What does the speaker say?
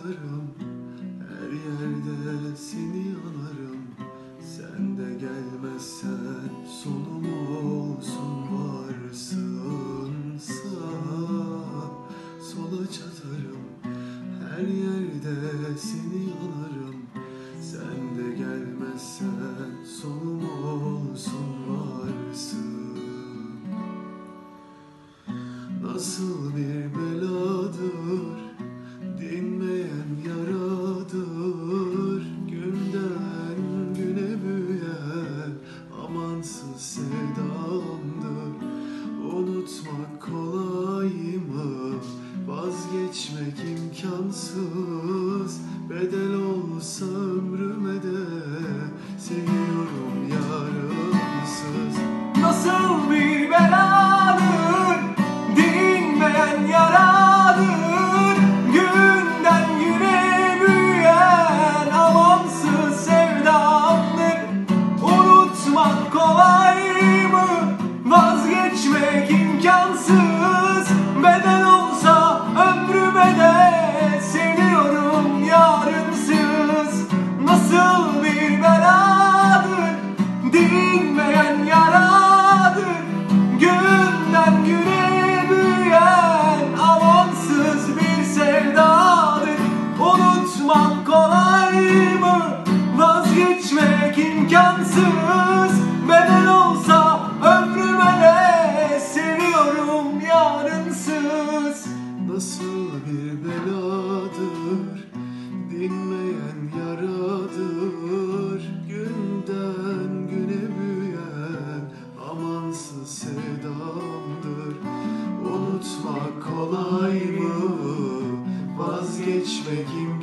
çatarım, her yerde seni anarım. Sen de gelmezsen sonum olsun, varsın sağa sola çatarım, her yerde seni anarım. Sen de gelmezsen sonum olsun, varsın. Nasıl bir beladır, dinmeyen yaradır, günden güne büyüyen amansız sevdamdır. Unutmak kolay mı, vazgeçmek imkansız, bedel olsa ömrüme de seviyorum yarımsız. Nasıl bir beladır, dinmeyen yaradır, günden güne büyüyen amansız sevdamdır. Unutmak kolay mı, vazgeçmek imkansız, bedel olsa ömrüme de seviyorum yarımsız. Nasıl bir beladır, dinmeyen yaradır, günden güne büyüyen amansız bir sevdadır. Unutmak kolay mı, vazgeçmek imkansız, bedel olsa ömrüme de seviyorum yarımsız. Nasıl bir beladır, dinmeyen yaradır, günden güne büyüyen amansız sevdamdır. Unutmak kolay mı, vazgeçmek imkansız,